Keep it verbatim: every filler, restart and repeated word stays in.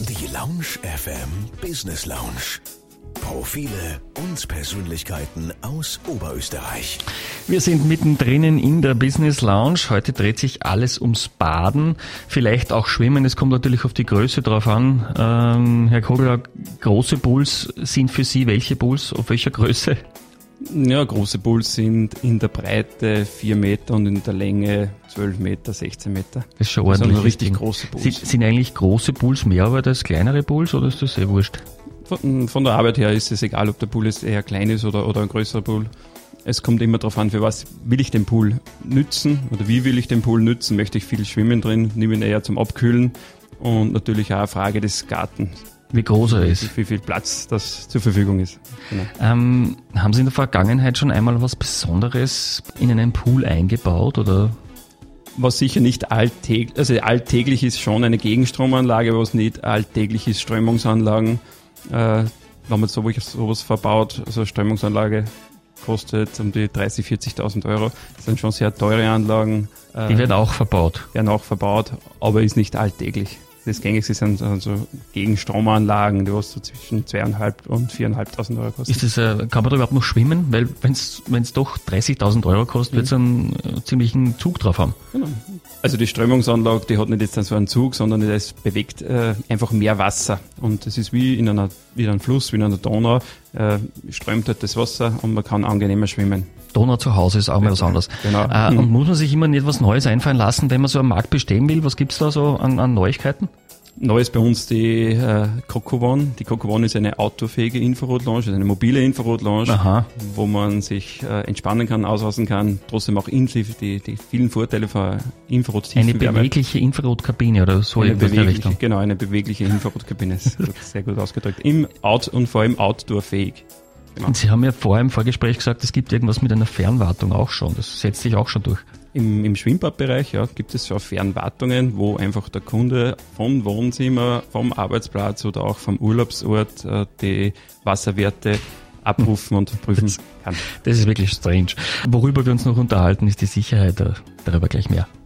Die Lounge F M Business Lounge. Profile und Persönlichkeiten aus Oberösterreich. Wir sind mittendrin in der Business Lounge. Heute dreht sich alles ums Baden, vielleicht auch Schwimmen. Es kommt natürlich auf die Größe drauf an. Ähm, Herr Kogler, große Pools sind für Sie welche Pools? Auf welcher Größe? Ja, große Pools sind in der Breite vier Meter und in der Länge zwölf Meter, sechzehn Meter. Das ist schon ordentlich. Das sind richtig große Pools. Sie, sind eigentlich große Pools mehr Arbeit als kleinere Pools oder ist das eh wurscht? Von, von der Arbeit her ist es egal, ob der Pool jetzt eher klein ist oder, oder ein größerer Pool. Es kommt immer darauf an, für was will ich den Pool nützen oder wie will ich den Pool nützen. Möchte ich viel schwimmen drin, nehme ihn eher zum Abkühlen und natürlich auch eine Frage des Gartens. Wie groß er ist. Wie viel Platz das zur Verfügung ist. Genau. Ähm, haben Sie in der Vergangenheit schon einmal was Besonderes in einen Pool eingebaut oder? Was sicher nicht alltäglich, also alltäglich ist schon eine Gegenstromanlage, was nicht alltäglich ist, Strömungsanlagen. Äh, wenn man so, sowas verbaut, also Strömungsanlage kostet um die dreißig, vierzigtausend Euro. Das sind schon sehr teure Anlagen. Äh, die werden auch verbaut. Werden auch verbaut, aber ist nicht alltäglich. Das Gängigste sind also Gegenstromanlagen, die was so zwischen zweieinhalb und viereinhalbtausend Euro kosten. Ist das, äh, kann man da überhaupt noch schwimmen? Weil wenn es doch dreißigtausend Euro kostet, mhm. wird es einen äh, ziemlichen Zug drauf haben. Genau. Also die Strömungsanlage, die hat nicht jetzt so einen Zug, sondern es bewegt äh, einfach mehr Wasser. Und es ist wie in einer, wie in einem Fluss, wie in einer Donau, äh, strömt halt das Wasser und man kann angenehmer schwimmen. Donau zu Hause ist auch mal was anderes. Genau. Äh, und muss man sich immer nicht was Neues einfallen lassen, wenn man so am Markt bestehen will? Was gibt's da so an, an Neuigkeiten? Neu ist bei uns die äh, Coco One. Die Coco One ist eine outdoorfähige Infrarot-Lounge, also eine mobile Infrarot-Lounge, Aha. wo man sich äh, entspannen kann, auslassen kann, trotzdem auch intensiv die, die vielen Vorteile von Infrarot-Tiefenwärme. Eine bewegliche Infrarotkabine oder so eine in der Richtung? Genau, eine bewegliche Infrarotkabine ist sehr gut ausgedrückt. Im Out und vor allem outdoor-fähig. Genau. Und Sie haben ja vorher im Vorgespräch gesagt, es gibt irgendwas mit einer Fernwartung auch schon. Das setzt sich auch schon durch. Im, im Schwimmbadbereich ja, gibt es schon Fernwartungen, wo einfach der Kunde vom Wohnzimmer, vom Arbeitsplatz oder auch vom Urlaubsort äh, die Wasserwerte abrufen und prüfen das, kann. Das ist wirklich strange. Worüber wir uns noch unterhalten, ist die Sicherheit. Darüber gleich mehr.